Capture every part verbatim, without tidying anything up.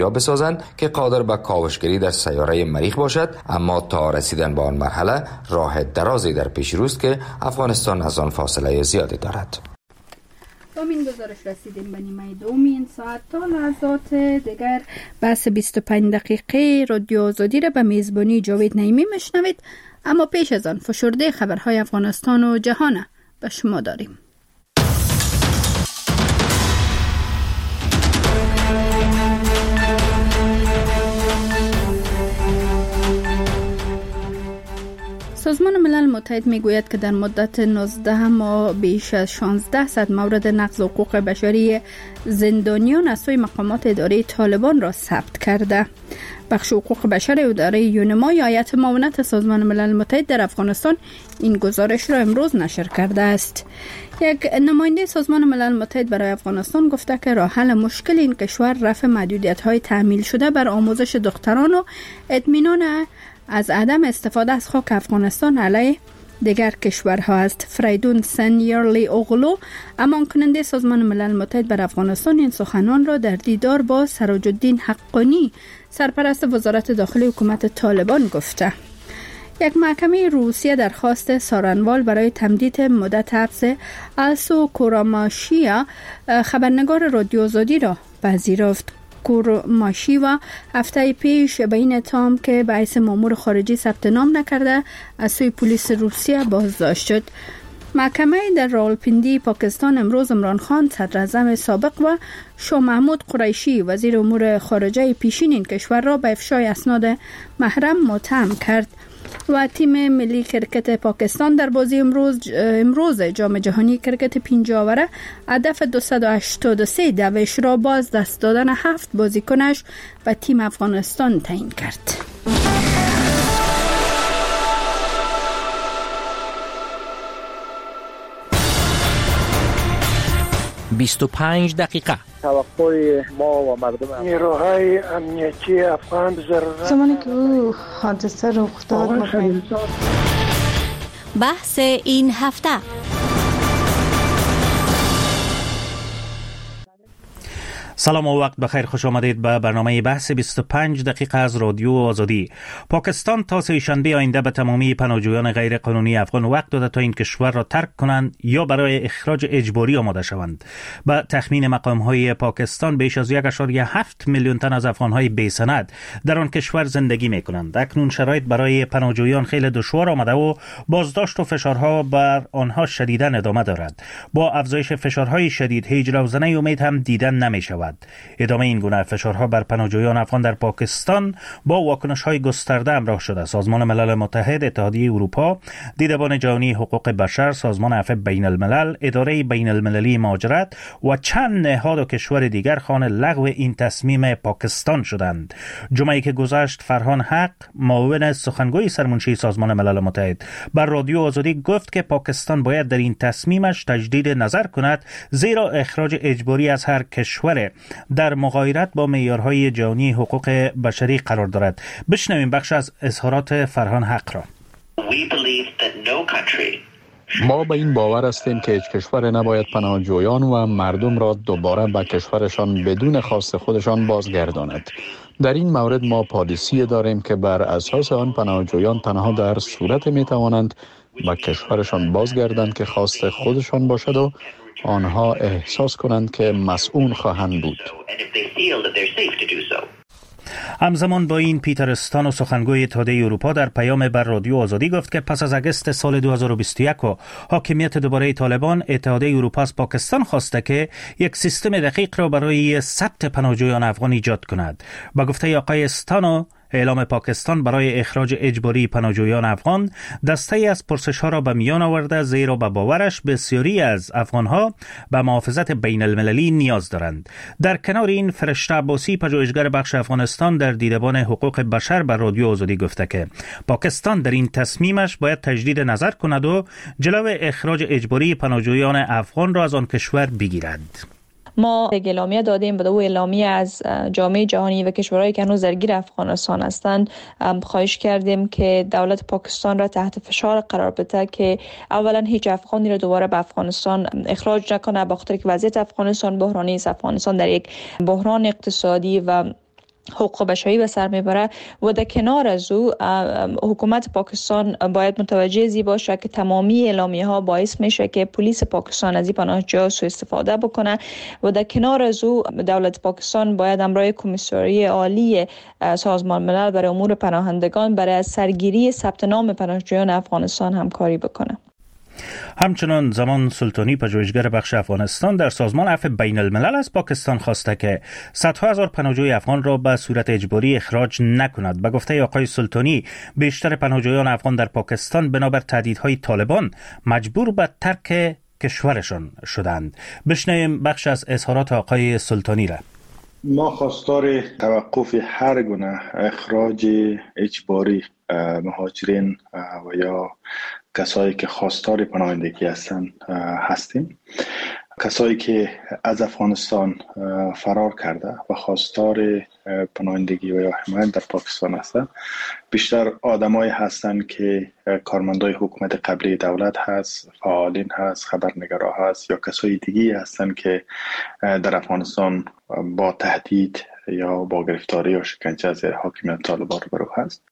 یا بسازند که قادر به کاوشگری در سیاره مریخ باشد، اما تا رسیدن به آن مرحله راه درازی در پیش روست که افغانستان از آن فاصله زیادی دارد. با این گزارش رسیدیم به نیمه دوم این ساعت. تا لحظات دیگر بحث بیست و پنج دقیقه رادیو آزادی را به میزبانی جاوید نعیمی میشنوید، اما پیش از آن فشرده خبرهای افغانستان و جهان به شما داریم. سازمان ملل متحد میگوید که در مدت نوزده ماه بیش از شانزده صد مورد نقض حقوق بشری زندانیان از سوی مقامات اداره طالبان را ثبت کرده. بخش حقوق بشر اداره یونما یا هیئت معاونت سازمان ملل متحد در افغانستان این گزارش را امروز نشر کرده است. یک نماینده سازمان ملل متحد برای افغانستان گفته که راه حل مشکل این کشور رفع محدودیت‌های تحمیل شده بر آموزش دختران و اطمینان از عدم استفاده از خاک افغانستان علیه دیگر کشورها است. فریدون سنیرلی اوغلو، امان کننده سازمان ملل متحد بر افغانستان، این سخنان را در دیدار با سراج الدین حقانی، سرپرست وزارت داخلی حکومت طالبان گفته. یک محکمه روسیه درخواست سارنوال برای تمدید مدت حبس آلسو کوراماشیا، خبرنگار رادیو آزادی، را پذیرفت. کورماشیوا هفته پیش به این اتهام که به حیث مأمور خارجی ثبت نام نکرده از سوی پلیس روسیه بازداشت شد. محکمه در راولپیندی پاکستان امروز عمران خان، صدراعظم سابق، و شاه محمود قریشی، وزیر امور خارجه پیشین این کشور، را به افشای اسناد محرم متهم کرد. و تیم ملی کرکت پاکستان در بازی امروز امروز جام جهانی کرکت پنجاه اوره هدف دویست و هشتاد و سه دوش را باز دست دادن هفت بازیکنش به تیم افغانستان تعیین کرد. بیست و پنج دقیقه. توقع ما و مردم نیروهای امنیتی افغان ضرورت زمانی که او حادثه رخ داد. بحث این هفته. سلام و وقت بخیر، خوش آمدید به برنامه بحث بیست و پنج دقیقه از رادیو آزادی. پاکستان تا سه شنبه آینده به تمامی پناهجویان غیر قانونی افغان وقت داده تا این کشور را ترک کنند یا برای اخراج اجباری آماده شوند. به تخمین مقام‌های پاکستان بیش از یک و هفت میلیون تن از افغان‌های بی‌سند در آن کشور زندگی می‌کنند. اکنون شرایط برای پناهجویان خیلی دشوار آمده و بازداشت و فشارها بر آنها شدیداً ادامه دارد. با افزایش فشارهای شدید هیچ روزنه امید هم دیدن نمی‌شود. ادامه این گونه فشارها بر پناهجویان افغان در پاکستان با واکنش‌های گسترده همراه شده. سازمان ملل متحد، اتحادیه اروپا، دیدبان جهانی حقوق بشر، سازمان عفو بین الملل، اداره بین المللی مهاجرت و چند نهاد و کشور دیگر خوان لغو این تصمیم پاکستان شدند. جمعه‌ای که گذشت فرهان حق، معاون سخنگوی سرمنشی سازمان ملل متحد، بر رادیو آزادی گفت که پاکستان باید در این تصمیمش تجدید نظر کند، زیرا اخراج اجباری از هر کشور در مغایرت با معیارهای جهانی حقوق بشری قرار دارد. بشنویم بخش از اظهارات فرهان حق را. ما به این باور هستیم که هیچ کشور نباید پناهجویان و مردم را دوباره به کشورشان بدون خواست خودشان بازگرداند. در این مورد ما پالیسی داریم که بر اساس آن پناهجویان تنها در صورت می توانند به کشورشان بازگردند که خواست خودشان باشد و آنها احساس کنند که مسئول خواهند بود. همزمان با این پیترستان و سخنگوی اتحادیه اروپا در پیام بر رادیو آزادی گفت که پس از اگست سال دو هزار و بیست و یک و حاکمیت دوباره طالبان، اتحادیه اروپا از پاکستان خواسته که یک سیستم دقیق را برای ثبت پناهجویان افغان ایجاد کند. با گفته آقای استانو، اعلام پاکستان برای اخراج اجباری پناهجویان افغان دسته‌ای از پرسش‌ها را به میان آورده، زیرا به باورش بسیاری از افغان‌ها به محافظت بین المللی نیاز دارند. در کنار این، فرشته عباسی، پژوهشگر بخش افغانستان در دیدبان حقوق بشر بر رادیو آزادی گفته که پاکستان در این تصمیمش باید تجدید نظر کند و جلو اخراج اجباری پناهجویان افغان را از آن کشور بگیرد. ما اعلامیه دادیم به دو اعلامیه از جامعه جهانی و کشورهایی که هنوز درگیر افغانستان هستند. خواهش کردیم که دولت پاکستان را تحت فشار قرار بده که اولا هیچ افغانی را دوباره به افغانستان اخراج نکنه، به خاطر که وضعیت افغانستان بحرانی است. افغانستان در یک بحران اقتصادی و حقوق بشری به سر میبره و در کنار از او حکومت پاکستان باید متوجه زی باشه که تمامی اعلامیه ها باعث میشه که پلیس پاکستان از این پناهجویان سوء استفاده بکنه و در کنار از او دولت پاکستان باید همراه کمیسیون عالی سازمان ملل برای امور پناهندگان برای سرگیری ثبت نام پناهجویان افغانستان همکاری بکنه. همچنان زمان سلطانی، پژوهشگر بخش افغانستان در سازمان عفو بین الملل از پاکستان خواسته که صدها هزار پناهجوی افغان را به صورت اجباری اخراج نکند. به گفته آقای سلطانی، بیشتر پناهجویان افغان در پاکستان بنابر تهدیدهای طالبان مجبور به ترک کشورشان شدند. بشنویم بخش از اظهارات آقای سلطانی را. ما خواستار توقف هر گونه اخراج اجباری مهاجرین و یا کسایی که خواستار پناهندگی هستند هستیم. کسایی که از افغانستان فرار کرده و خواستار پناهندگی و یا حمایت در پاکستان هستند بیشتر آدمایی هستند که کارمندای حکومت قبلی دولت هست، فعالین هست، خبرنگارا هست یا کسای دیگی هستند که در افغانستان با تهدید یا با گرفتاری یا شکنجه از حاکمیت طالبان روبرو هست.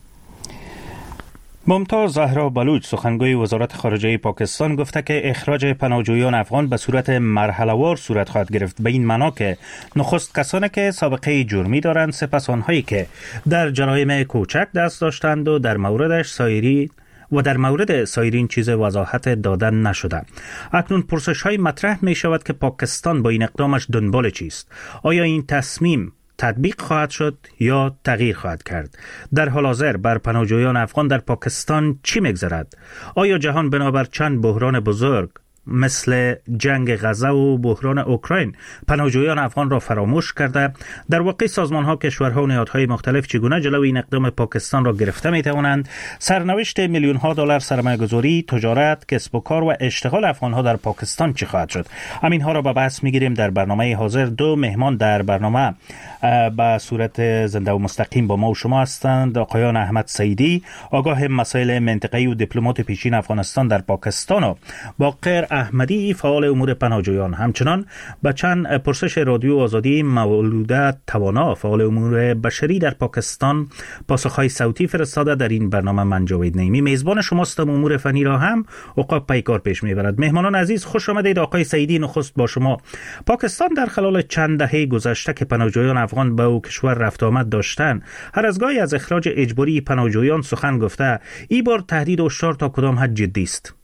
ممتاز زهرا بلوچ، سخنگوی وزارت خارجه پاکستان، گفته که اخراج پناهجویان افغان به صورت مرحله‌وار صورت خواهد گرفت، به این معنا که نخست کسانی که سابقه جرمی دارند، سپس آنهایی که در جرایم کوچک دست داشتند و در موردش سایری و در مورد سایرین چیز وضاحت دادن نشده. اکنون پرسش های مطرح می شود که پاکستان با این اقدامش دنبال چیست؟ آیا این تصمیم تطبیق خواهد شد یا تغییر خواهد کرد؟ در حال حاضر بر پناهجویان افغان در پاکستان چی می‌گذرد؟ آیا جهان بنابر چند بحران بزرگ مثل جنگ غزه و بحران اوکراین پناهجویان افغان را فراموش کرده؟ در واقع سازمان‌ها، کشورها و نهادهای مختلف چگونه جلوی این اقدام پاکستان را گرفته می‌توانند؟ سرنوشت میلیون‌ها دلار سرمایه‌گذاری، تجارت، کسب و کار و اشتغال افغان‌ها در پاکستان چه خواهد شد؟ همین‌ها را به بحث می‌گیریم در برنامه حاضر. دو مهمان در برنامه به صورت زنده و مستقیم با ما و شما هستند. آقایان احمد سعیدی، آگاه مسائل منطقه‌ای و دیپلمات پیشین افغانستان در پاکستان، و باقر احمدی، فعال امور پناهجویان. همچنان به چند پرسش رادیو آزادی مولوده توانا، فعال امور بشری در پاکستان، پاسخهای صوتی فرستاده. در این برنامه من جاوید نعیمی میزبان شماستم. امور فنی را هم عقاب پیکار پیش میبرد. مهمانان عزیز، خوش آمدید. آقای سعیدی، نخست با شما. پاکستان در خلال چند دهه گذشته که پناهجویان افغان به او کشور رفت آمد داشتند، هر از گاهی از اخراج اجباری پناهجویان سخن گفته. این بار تهدید و هشدار تا کدام حد جدی است؟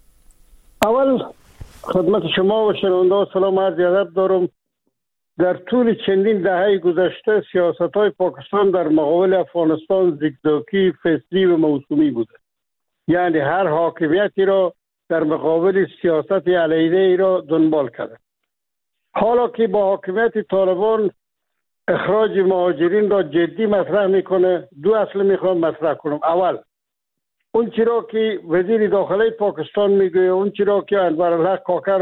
اول خدمت شما و شنونده سلام عرض ادب دارم. در طول چندین دهه گذشته سیاست‌های پاکستان در مقابل افغانستان زیگزاگی، فصلی و موسومی بوده. یعنی هر حاکمیتی را در مقابل سیاست علیحده ای را دنبال کرده. حالا که با حاکمیت طالبان اخراج مهاجرین را جدی مطرح میکنه، دو اصل میخوام مطرح کنم. اول، اون چرا که وزیر داخلی پاکستان میگه، اون چرا که انورالحق کاکر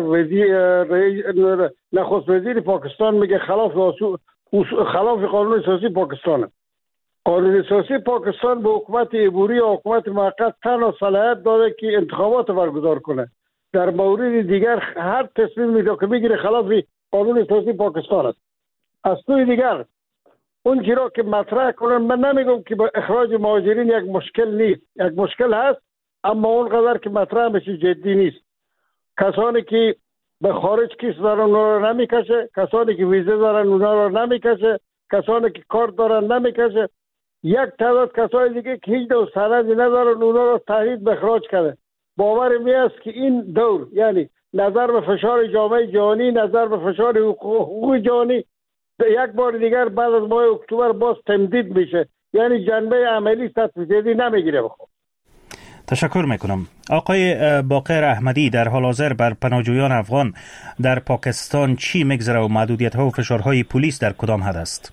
وزیر نخست وزیر پاکستان میگه خلاف خلاف قانون اساسی پاکستانه. قانون اساسی پاکستان به حکومت عبوری و حکومت موقت تنها صلاحیت داده که انتخابات برگزار کنه. در مورد دیگر هر تصمیمی که میگیره خلاف قانون اساسی پاکستان است. از سوی دیگر اون چیزا که مطرح کنن، من نمیگم که با اخراج مهاجرین یک مشکل نیست، یک مشکل هست، اما اونقدر که مطرح بشه جدی نیست. کسانی که به خارج کیس دارن اونا رو نمیکشه، کسانی که ویزه دارن اونا رو نمیکشه، کسانی که کارت دارن نمیکشه. یک تعداد کسای دیگه که هیچ دو سندی ندارن اونا رو تهدید به اخراج کرده. باور می است که این دور، یعنی نظر به فشار جامعه جهانی، نظر به فشار حقوق جهانی، یک بار دیگر بعد از ماه اکتبر باز تمدید میشه، یعنی جنبه عملی تطبیقی نمیگیره. بخوام تشکر میکنم. آقای باقر احمدی، در حال حاضر بر پناهجویان افغان در پاکستان چی میگذره و محدودیت ها و فشارهای پلیس در کدام حد است؟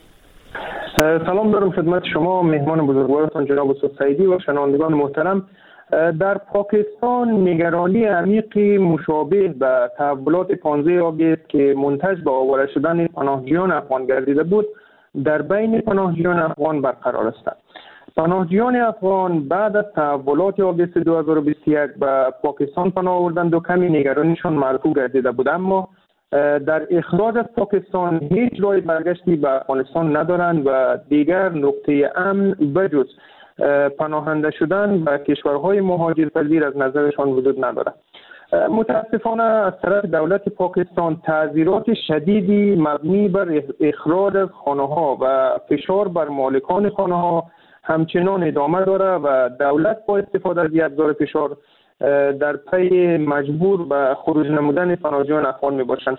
سلام دارم خدمت شما، مهمان بزرگوارتان جناب استاد سعیدی و شنوندگان محترم. در پاکستان نگرانی عمیقی مشابه به تحولات پانزده آگوست که منتج به آواره شدن پناهجویان افغان گردیده بود در بین پناهجویان افغان برقرار است. پناهجویان افغان بعد از تحولات آگوست دو هزار و بیست و یک به پاکستان پناه آوردند و کمی نگرانیشان مرفوع گردیده بود، اما در اخراج از پاکستان هیچ راه برگشتی به افغانستان ندارند و دیگر نقطه امن بجز پناهنده شدن به کشورهای مهاجرپذیر از نظرشان وجود ندارد. متاسفانه از طرف دولت پاکستان تعذیرات شدیدی مبنی بر اخراج از خانه‌ها و فشار بر مالکان خانه‌ها همچنان ادامه داره و دولت با استفاده از ابزار فشار در پی مجبور به خروج نمودن پناهجویان افغان می باشند.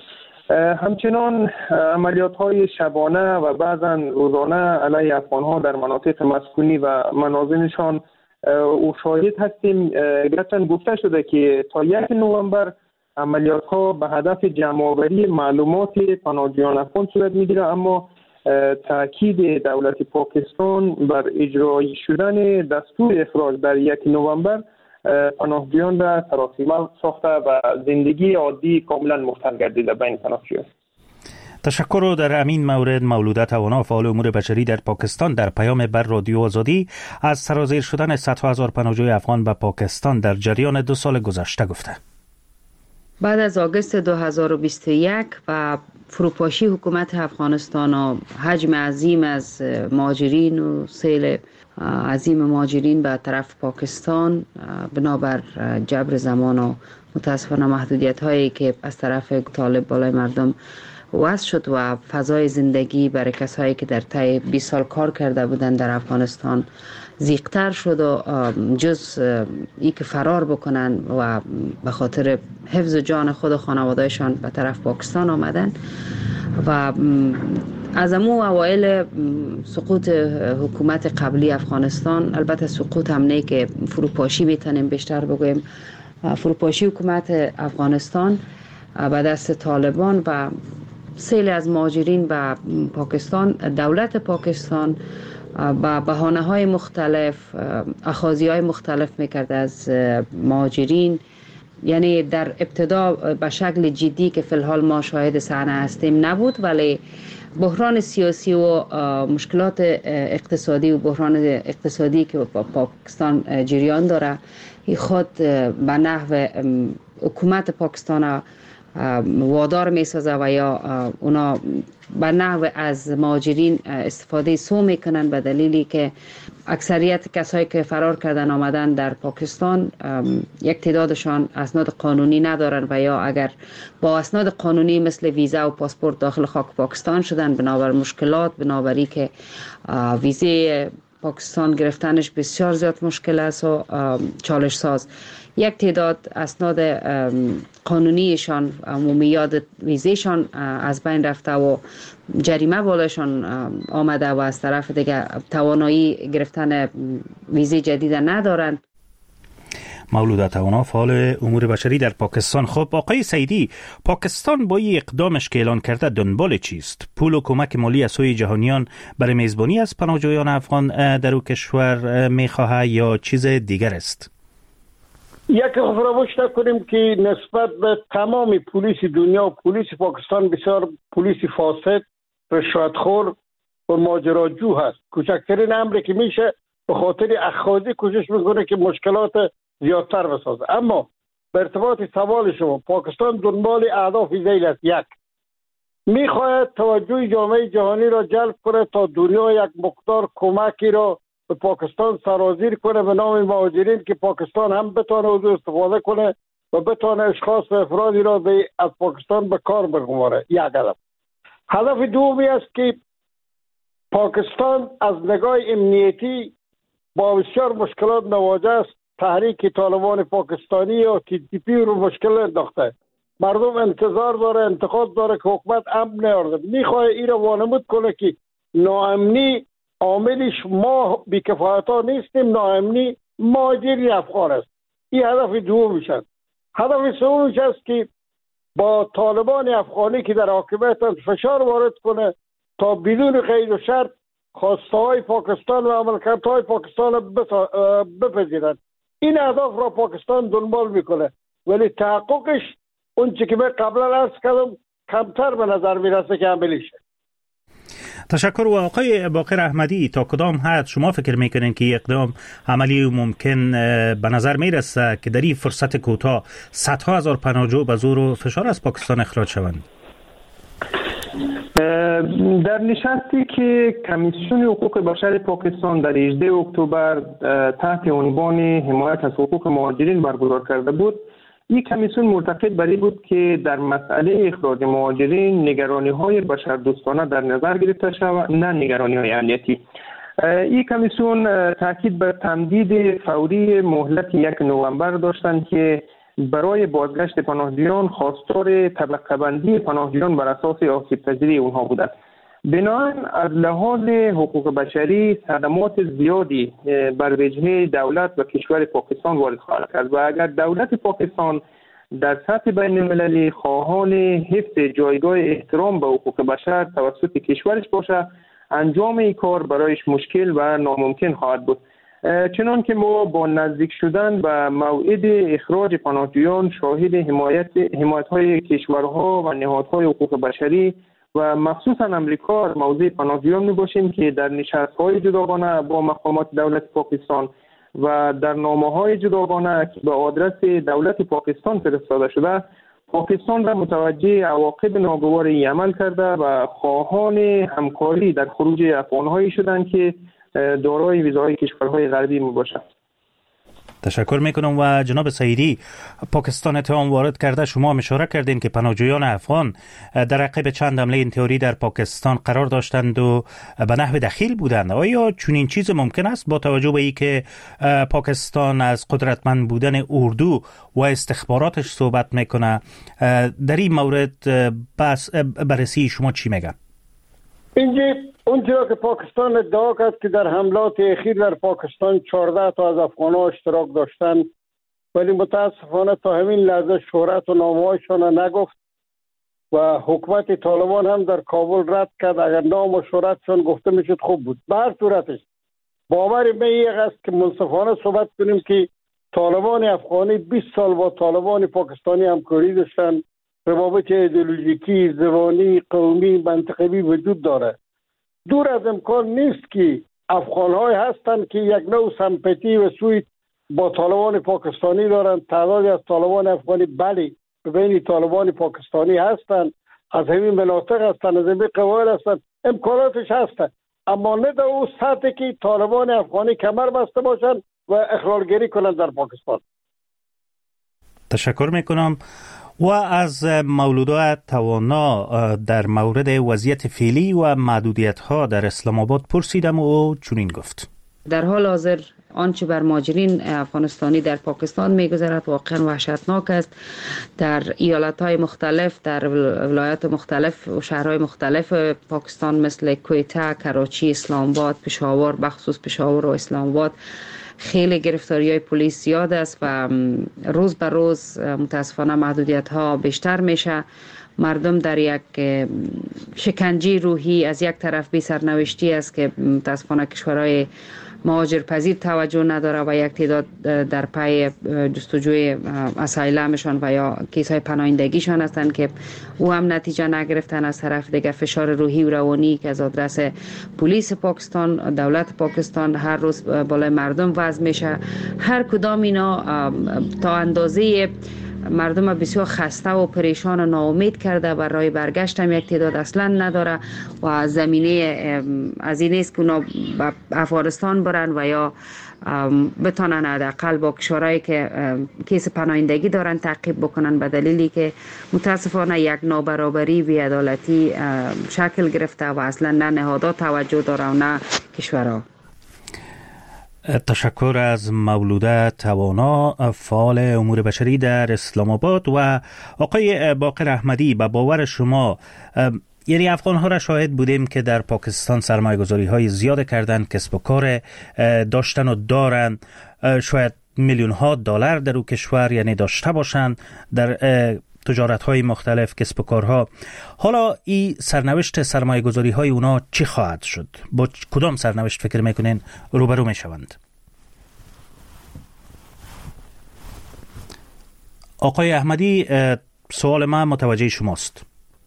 همچنان عملیات های شبانه و بعضا روزانه علیه افغان ها در مناطق مسکونی و منازلشان او شاهد هستیم. گرچند گفته شده که تا یک نوامبر عملیات ها به هدف جمع‌آوری معلومات پناهجویان افغان صورت میگیره، اما تاکید دولت پاکستان بر اجرایی شدن دستور اخراج در یک نوامبر پناهجویان را سراسیمه ساخته و زندگی عادی کاملا مختل گردیده بین پناهجویان. تشکر. در امین مورد مولوده توانا فعال امور بشری در پاکستان در پیام بر رادیو آزادی از سرازیر شدن صدها هزار پناهجوی افغان به پاکستان در جریان دو سال گذشته گفته. بعد از آگوست دو هزار و بیست و یک و فروپاشی حکومت افغانستان و حجم عظیم از مهاجرین و سیل عظیم مهاجرین به طرف پاکستان بنابر جبر زمان و متاسفانه محدودیت هایی که از طرف طالب بالای مردم وضع شد و فضای زندگی برای کسایی که در طی بیست سال کار کرده بودند در افغانستان ضیق‌تر شد و جز ای که فرار بکنن و به خاطر حفظ جان خود و خانوادهشان به طرف پاکستان آمدن و از امو اوایل سقوط حکومت قبلی افغانستان، البته سقوط هم نه که فروپاشی میتونیم بیشتر بگویم، فروپاشی حکومت افغانستان به دست طالبان و سیل از مهاجرین به پاکستان، دولت پاکستان با بهانه های مختلف اخاذی های مختلف میکرد از مهاجرین. یعنی در ابتدا به شکل جدی که فی الحال ما شاهد صحنه هستیم نبود، ولی بحران سیاسی و مشکلات اقتصادی و بحران اقتصادی که با پاکستان جریان داره خود به نحو حکومت پاکستان وادار می سازه و یا اونا به نحو از مهاجرین استفاده سو میکنن به دلیلی که اکثریت کسایی که فرار کردن آمدن در پاکستان یک تعدادشان اسناد قانونی ندارن و یا اگر با اسناد قانونی مثل ویزا و پاسپورت داخل خاک پاکستان شدن بنابر مشکلات، بنابری که ویزه پاکستان گرفتنش بسیار زیاد مشکل است و چالش ساز. یک تعداد اسناد قانونیشان عمومیات ویزهشان از بین رفته و جریمه بالاشان آمده و از طرف دیگه توانایی گرفتن ویزه جدید ندارند. مولوده توانا فعال امور بشری در پاکستان. خب آقای سعیدی، پاکستان با این اقدامش که اعلان کرده دنبال چیست؟ پول و کمک مالی از سوی جهانیان برای میزبانی از پناهجویان افغان در او کشور میخواهد یا چیز دیگر است؟ یک فراموش نکنیم که نسبت به تمام پلیس دنیا و پلیس پاکستان بسیار پلیس فاسد، رشوتخور و ماجراجو هست. کوچکترین امری که میشه به خاطر اخاذی کوشش میکنه که مشکلات زیادتر بسازه. اما به ارتباط سوال شما، پاکستان دنبال اهداف ذیل است. یک، میخواهد توجه جامعه جهانی را جلب کنه تا دنیا یک مقدار کمکی را به پاکستان سرازیر کنه به نام مهاجرین که پاکستان هم بتونه از استفاده کنه و بتونه اشخاص و افرادی را به از پاکستان به کار بگماره. یک هدف. هدف دومی است که پاکستان از نگاه امنیتی با بسیار مشکلات مواجه است. تحریک طالبان پاکستانی و تی تی پی رو مشکل انداخته. مردم انتظار داره، انتقاد داره که حکومت امن نیارده. میخواه این را وانمود کنه که ناامنی عاملش ما بیکفایت ها نیستیم، ناامنی مهاجرین افغان است. این هدف دومیش است. هدف سومیش است که با طالبان افغانی که در حاکمیت فشار وارد کنه تا بدون قید و شرط خواسته های پاکستان و عملکرد های پاکستان بپذیرند. این اهداف را پاکستان دنبال میکنه، ولی تحققش اون چی که من قبلا عرض کردم کمتر به نظر میرسه که عملیشه. تشکر. و آقای باقر احمدی، تا کدام حد شما فکر میکنین که اقدام عملی و ممکن به نظر میرسه که در این فرصت کوتاه صدها هزار پناهجو به زور و فشار از پاکستان اخراج شوند؟ در نشستی که کمیسیون حقوق بشر پاکستان در هجدهم اکتبر تحت عنوان حمایت از حقوق مهاجرین برگزار کرده بود، این کمیسیون معتقد بر این بود که در مسئله اخراج مهاجرین نگرانی‌های بشردوستانه در نظر گرفته شود، نه نگرانی‌های امنیتی. این کمیسیون تاکید بر تمدید فوری مهلت یک نوامبر داشتند که برای بازگشت پناهجویان خواستار طبقه بندی پناهجویان بر اساس آسیب پذیری اونها بودند. بنابراین از لحاظ حقوق بشری صدمات زیادی بر وجهه دولت و کشور پاکستان وارد خواهد کرد و اگر دولت پاکستان در سطح بین المللی خواهان حفظ جایگاه احترام به حقوق بشر توسط کشورش باشه، انجام این کار برایش مشکل و ناممکن خواهد بود. چنان که ما با نزدیک شدن به موعد اخراج پناهجویان شاهد حمایت حمایت‌های کشورها و نهادهای حقوق بشری و مخصوصا امریکا در موضوع پناهجویان میباشیم که در نشست‌های جداگانه با مقامات دولت پاکستان و در نامه‌های جداگانه که به آدرس دولت پاکستان فرستاده شده، پاکستان را متوجه عواقب ناگوار این عمل کرده و خواهان همکاری در خروج افغان‌هایی شدند که دارای ویزاهای کشورهای غربی میباشند. تشکر میکنم. و جناب سعیدی، پاکستان اتهام وارد کرده، شما هم اشاره کردین که پناهجویان افغان در عقب چند حمله انتحاری در پاکستان قرار داشتند و به نحو دخیل بودند. آیا چنین چیز ممکن است با توجه به اینکه پاکستان از قدرتمند بودن اردو و استخباراتش صحبت میکنه؟ در این مورد بس بررسی شما چی میگن؟ اینجا اونجا که پاکستان ادعا کرد که در حملات اخیر در پاکستان چهارده تا از افغان‌ها اشتراک داشتند، ولی متاسفانه تا همین لحظه شهرت و نامه‌هایشان نگفت و حکومت طالبان هم در کابل رد کرد. اگر نام و شهرتشان گفته میشد خوب بود. به هر صورتش باور من یک است که منصفانه صحبت کنیم که طالبان افغانی بیست سال با طالبان پاکستانی همکاری داشتند. روابط ایدئولوژیکی، زبانی، قومی، منطقوی وجود داره. دور از امکان نیست که افغان‌های هستند که یک نوع سمپاتی و سوی با طالبان پاکستانی دارند. تعدادی از طالبان افغانی بله بین طالبان پاکستانی هستند، از همین مناطق هستند، از همین قبایل هستند، امکاناتش هستند، اما نه در اون سطحی که طالبان افغانی کمر بسته باشند و اخلالگری کنند در پاکستان. تشکر میکنم. و از مولودا توانا در مورد وضعیت فعلی و محدودیت‌ها در اسلام آباد پرسیدم و او چنین گفت: در حال حاضر آنچه بر مهاجرین افغانستانی در پاکستان می‌گذرد واقعا وحشتناک است. در ایالت‌های مختلف، در ولایات مختلف و شهرهای مختلف پاکستان مثل کویتا، کراچی، اسلام آباد، پشاور، بخصوص پشاور و اسلام آباد خیلی گرفتاری های پلیس زیاد است و روز به روز متاسفانه محدودیت ها بیشتر میشه. مردم در یک شکنجه روحی از یک طرف بی سرنوشتی است که متاسفانه کشورهای مهاجرپذیر توجه نداره و یک تعداد در پای جستجوی اسایلمشان و یا کیس های پناهندگیشان هستند که او هم نتیجه نگرفتن. از طرف دیگه فشار روحی و روانی که از آدرس پلیس پاکستان، دولت پاکستان هر روز بالای مردم وضع میشه. هر کدام اینا تا اندازه مردم بسیار خسته و پریشان و ناامید کرده و راه برگشت هم یک تعداد اصلا نداره و زمینه از این است که اونا به افغانستان برن و یا بتانن حداقل با کشورهایی که کیس پناهندگی دارن تعقیب بکنن، به دلیلی که متاسفانه یک نابرابری و بی‌عدالتی شکل گرفته و اصلا نه نهادها توجه داره و نه کشورها. تشکر از مولوده توانا، فعال امور بشری در اسلام آباد. و آقای باقر احمدی، به باور شما یعنی افغان ها را شاهد بودیم که در پاکستان سرمایه گذاری های زیاد کردن، کسب و کار داشتن و دارن، شاید میلیون ها دلار در او کشور یعنی داشته باشند در تجارت های مختلف، کسب و کارها. حالا این سرنوشت سرمایه گذاری های اونا چی خواهد شد؟ با کدام سرنوشت فکر میکنین روبرو میشوند؟ آقای احمدی، سوال من متوجه شماست.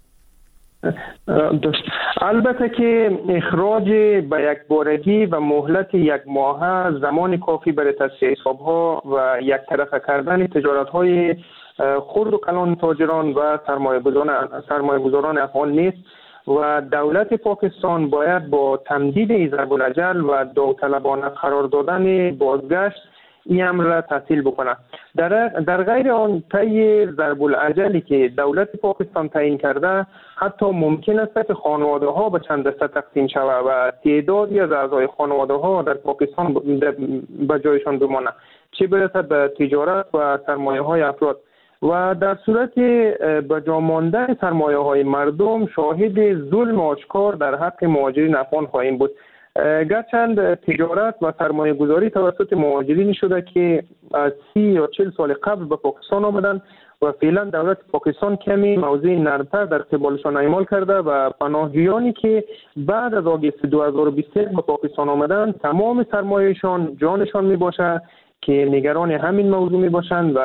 البته که اخراج به یک بارگی و مهلت یک ماه زمان کافی برای تصفیه حساب‌ها و یک طرفه کردن تجارت‌های خرد و کلان تاجران و سرمایه‌گذاران سرمایه‌گذاران افغان نیست و دولت پاکستان باید با تمدید ضرب الاجل و داوطلبانه قرار دادن بازگشت این امر را تحصیل بکنه. در در غیر آن طی ضرب الاجلی که دولت پاکستان تعیین کرده، حتی ممکن است که خانواده ها به چند دسته تقسیم شود و تعدادی از اعضای خانواده ها در پاکستان به جایشان بمانه، چه برسه به تجارت و سرمایه های افراد. و در صورت به جا ماندن سرمایه های مردم شاهد ظلم آشکار در حق مهاجرین افغان خواهیم بود. گرچند تجارت و سرمایه گذاری توسط مهاجرین شده که از سی یا چل سال قبل به پاکستان آمدن و فعلا دولت پاکستان کمی موضع نرمتر در قبالشان اعمال کرده و پناهجویانی که بعد از آگوست دو هزار و بیست و یک به پاکستان آمدن تمام سرمایهشان جانشان می باشه که نگران همین موضوع می باشند و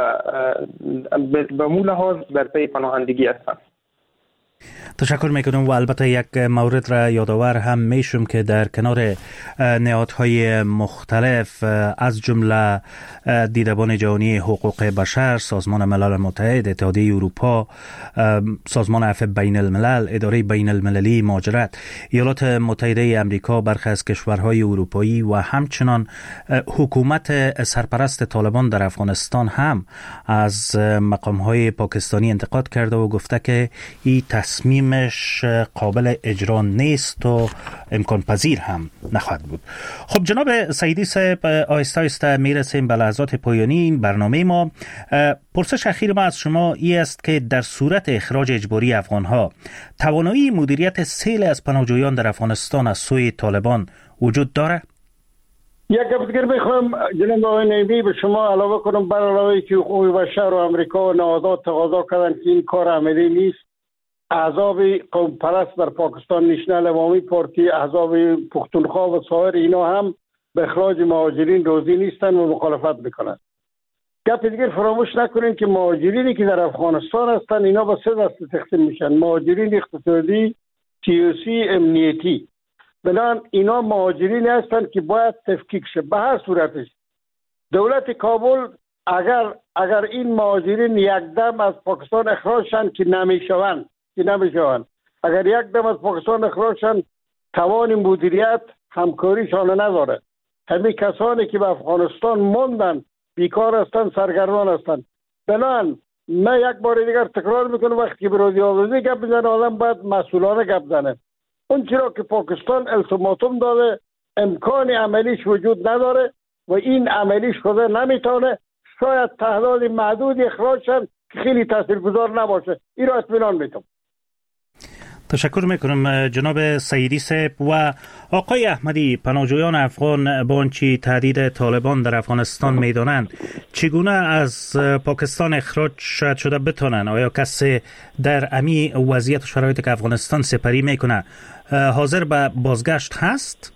به مو لحاظ در پی پناهندگی هستند. تشکر میکنم و البته یک مورد را یادآور هم میشم که در کنار نهادهای مختلف از جمله دیدبان جهانی حقوق بشر، سازمان ملل متحد، اتحادیه اروپا، سازمان عفو بین الملل، اداره بین المللی مهاجرت، ایالات متحده امریکا، برخی از کشورهای اروپایی و همچنان حکومت سرپرست طالبان در افغانستان هم از مقامهای پاکستانی انتقاد کرده و گفته که این تصمیمش قابل اجرا نیست و امکان پذیر هم نخواهد بود. خب جناب سعیدی صاحب، آهسته آهسته میرسیم به لحظات پایانی این برنامه ما. پرسش اخیر ما از شما این است که در صورت اخراج اجباری افغانها توانایی مدیریت سیل از پناهجویان در افغانستان از سوی طالبان وجود داره؟ یک گپ دیگر بخوام جناب آقای نعیمی به شما علاوه کنم بر علاوه که حقوق بشر و امریکا و نهادات تقاضا کردن که این کار عملی نیست. احزاب قوم پرست در پاکستان، نشنل عوامی پارتی، احزاب پختونخوا و سایر اینا هم به اخراج مهاجرین راضی نیستن و مخالفت میکنن. گپ دیگر فراموش نکنین که مهاجرینی که در افغانستان هستن اینا به سه دسته تقسیم میشن: مهاجرین اقتصادی، سیاسی، امنیتی. بنابراین اینا مهاجرین هستند که باید تفکیک شه. به هر صورتش دولت کابل اگر اگر این مهاجرین یک دم از پاکستان اخراج شن که نمیشوند که نمیشوند اگر یک دم از پاکستان اخراج شن توان مدیریت همکاریشان نداره. همین کسانی که به افغانستان موندن بیکار هستند، سرگردان هستند. بنابراین من یک بار دیگر تکرار میکنم وقتی که به رادیو آزادی گپ بزنه آدم باید مسئولانه گپ بزنه. اون چرا که پاکستان التیماتوم داده امکان عملیش وجود نداره و این عملیش خود نمیتونه. شاید تعداد محدود اخراج شد که خیلی تاثیرگذار نباشه. این را اطمینان میتونم. تشکر میکنم جناب سعیدی صاحب. و آقای احمدی، پناهجویان افغان با آنچه تهدید طالبان در افغانستان میدانند چگونه از پاکستان اخراج شاید شده بتونن؟ آیا کسی در امی وضعیت و شرایطی که افغانستان سپری میکنه حاضر به بازگشت هست؟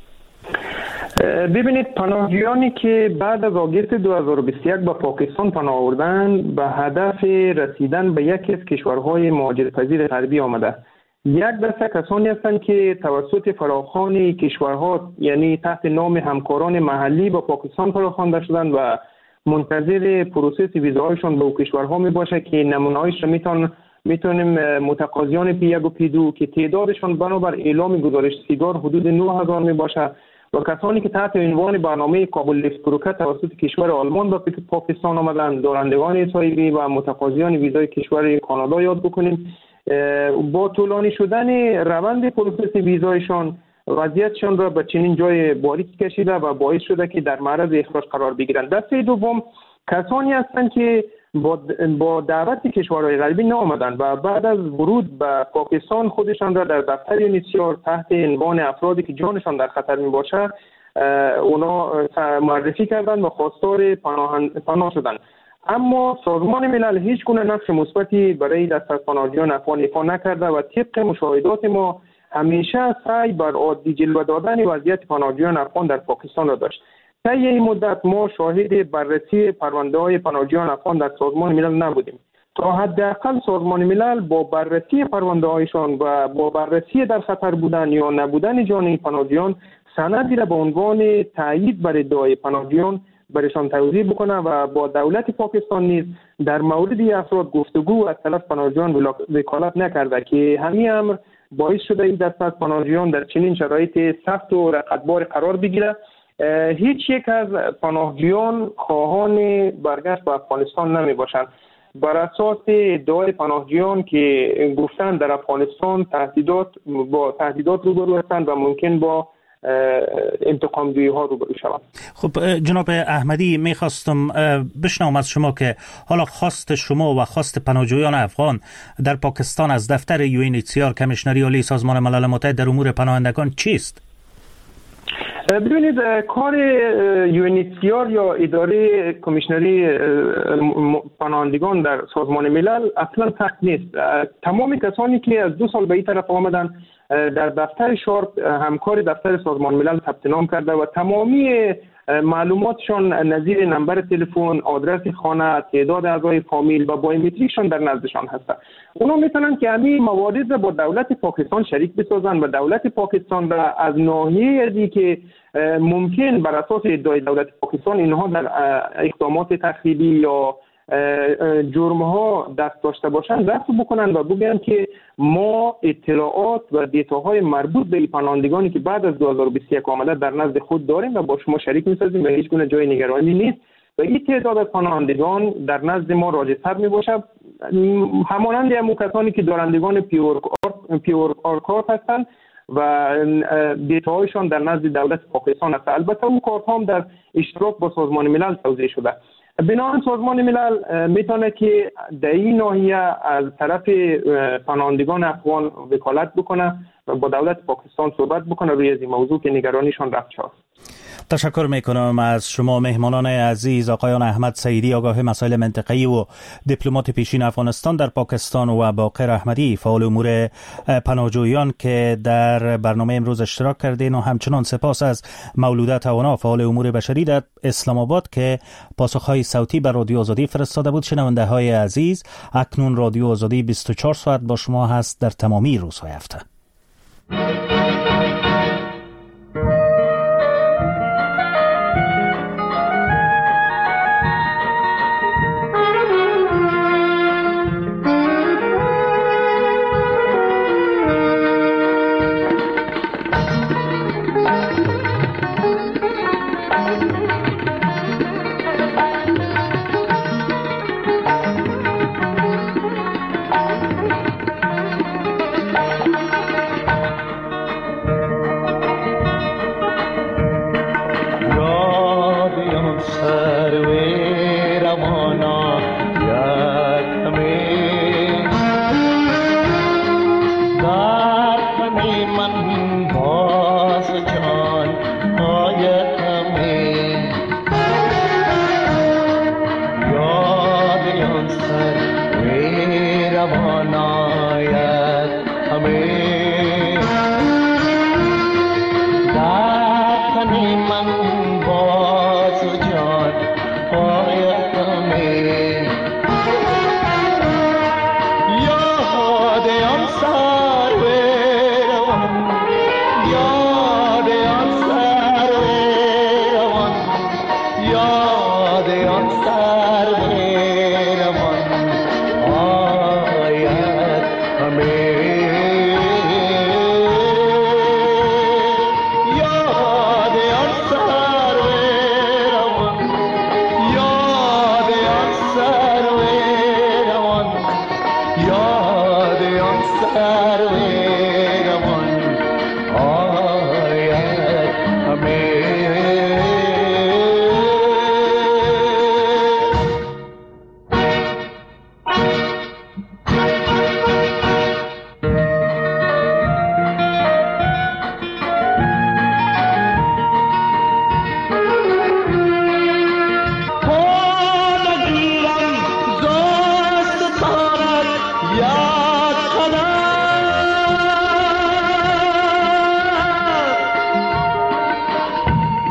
ببینید، پناهجویانی که بعد از آگوست دو هزار و بیست و یک به پاکستان پناه آوردن به هدف رسیدن به یکی از کشورهای مهاجرپذیر غربی آمده. یک دسته کسانی هستند که توسط فراخوان کشورها، یعنی تحت نام همکاران محلی، با پاکستان فراخوانده شدند و منتظر پروسس ویزاهایشان به او کشورها می باشه که نمونه‌هایش را میتون میتونیم متقاضیان پی یک و پی دو که تعدادشان بنابر اعلام گزارش سیگار حدود نه هزار می باشه و کسانی که تحت عنوان برنامه کابل لیفت بروکر توسط کشور آلمان به پاکستان آمدند، دارندگان اسرائیلی و متقاضیان ویزای کشور کانادا یاد بکنیم. با طولانی شدن روند پروسس ویزایشان وضعیتشان را به چنین جای باریک کشیده و باعث شده که در معرض اخراج قرار بگیرند. دسته دوم کسانی هستند که با با دعوت کشورهای غربی نآمدند و بعد از ورود به پاکستان خودشان را در دفتر یونیسیار تحت عنوان افرادی که جانشان در خطر می باشد اونا معرفی کردند و خواستار پناه پناه شدند. اما سازمان ملل هیچ گونه نقش مثبتی برای دست از پناهجویان افغان ایفا نکرده و طبق مشاهدات ما همیشه سعی بر عادی جلوه دادن وضعیت پناهجویان افغان در پاکستان را داشت. طی این مدت ما شاهد بررسی پرونده‌های پناهجویان افغان در سازمان ملل نبودیم. تا حداقل سازمان ملل با بررسی پرونده‌هایشان و با بررسی در خطر بودن یا نبودن جان پناهجویان سندی را به عنوان تایید بر ادعای پناهجویان برشان توضیح بکنه و با دولت پاکستان نیز در مورد افراد گفتگو از طرف پناهجویان وکالت نکرده که همین امر باعث شده این دسته از پناهجویان در چنین شرایط سخت و رقتبار قرار بگیره. هیچ یک از پناهجویان خواهان برگشت به افغانستان نمی باشند. بر اساس ادعای پناهجویان که گفتن در افغانستان تهدیدات با تهدیدات روبرو هستند و ممکن با انتقام جویی ها روبرو شوند. خب جناب احمدی، میخواستم بشنوم از شما که حالا خواست شما و خواست پناهجویان افغان در پاکستان از دفتر یو ان اچ سی آر کمیشنری عالی سازمان ملل متحد در امور پناهندگان چیست؟ ببینید، کار یو ان اچ سی آر یا اداره کمیشنری پناهندگان در سازمان ملل اصلا سخت نیست. تمام کسانی که از دو سال به این طرف آمدن در دفتر شارپ همکار دفتر سازمان ملل ثبت نام کرده و تمامی معلوماتشان نظیر نمبر تلفن، آدرس خانه، تعداد اعضای فامیل و بایومتریکشان در نزدشان هست. اونا میتونن که همین موارد را با دولت پاکستان شریک بسازن و دولت پاکستان را از ناحیه ازی که ممکن بر اساس ادعای دولت پاکستان اینها در اقدامات تخریبی یا جرم‌ها دست داشته باشند رفع بکنن و بگن که ما اطلاعات و دیتاهای مربوط به پناهندگانی که بعد از دو هزار و بیست و یک آمده در نزد خود داریم و با شما شریک می‌سازیم و هیچ گونه جای نگرانی نیست و این تعداد از پناهندگان در نزد ما راجع‌تر می‌باشد، همانند همون کسانی که دارندگان پیور پیور کارت هستند و دیتاهایشان در نزد دولت پاکستان است. البته اون کارت هم در اشتراک با سازمان ملل توزیع شده. بنابراین سازمان ملل میتونه که در این ناحیه از طرف پناهندگان افغان وکالت بکنه و با دولت پاکستان صحبت بکنه روی این موضوع که نگرانیشان رفع شد. تشکر میکنم از شما مهمانان عزیز، آقایان احمد سعیدی، آگاه مسائل منطقه‌ای و دیپلمات پیشین افغانستان در پاکستان و باقر احمدی، فعال امور پناهجویان که در برنامه امروز اشتراک کردین، و همچنان سپاس از مولوده توانا، فعال امور بشری در اسلام آباد که پاسخهای صوتی بر رادیو آزادی فرستاده بود. شنونده های عزیز، اکنون رادیو آزادی بیست و چهار ساعت با شما هست در تمامی روزهای هفته.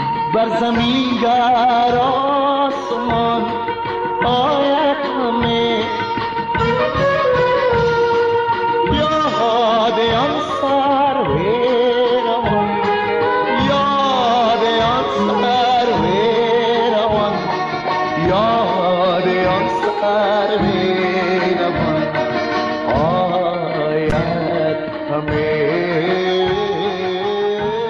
زمین گر آسمان آید همه